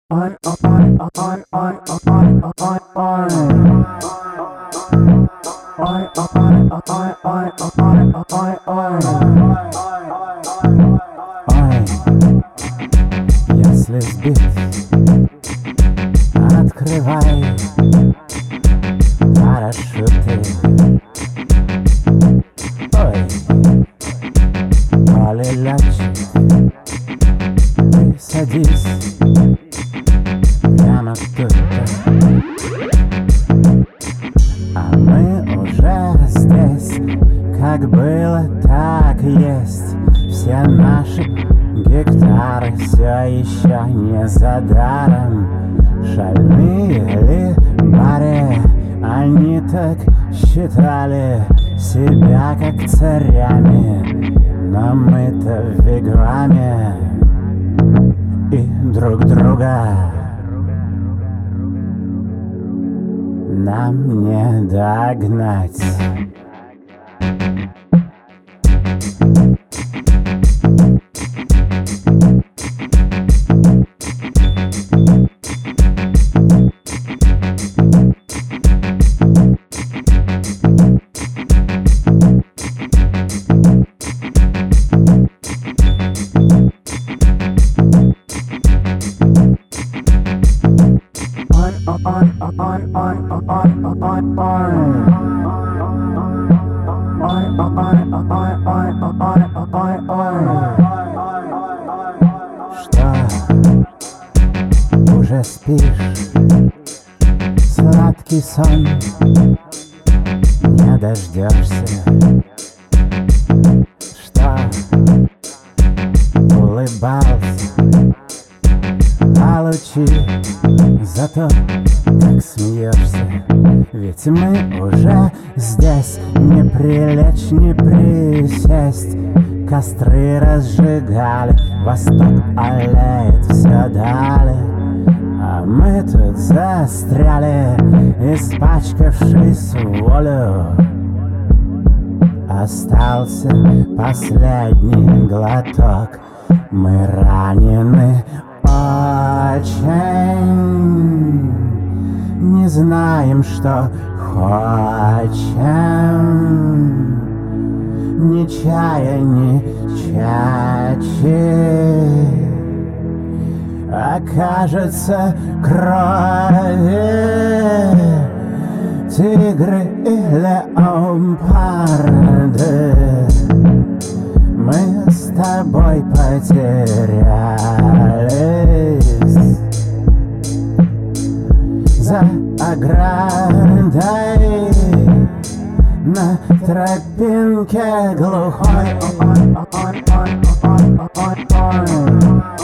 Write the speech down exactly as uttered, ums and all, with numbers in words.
Ой, ой, ой, ой, ой, ой, ой. Ой, ой, ой, ой, ой, ой, ой. Ой, если сбит, открывай парашюты. Ой, коли летчик, ты садись прямо тут. А мы уже здесь, как было, так и есть. Все наши гектары все еще не за даром. Шальные ли баре, они так считали себя как царями, но мы-то в вигваме и друг друга нам не догнать. Что, уже спишь? Сладкий сон не дождешься. Что, улыбался? Получи за то, как смеешься. Ведь мы уже здесь, не прилечь, не присесть. Костры разжигали, восток олеет все далее. А мы тут застряли, испачкавшись в волю. Остался последний глоток. Мы ранены очень, не знаем, что хотим. Ни чая, ни чачи, а кажется крови. Тигры и леопарды, мы с тобой потерялись за оградой на тропинке глухой. Ой, ой, ой, ой, ой, ой, ой.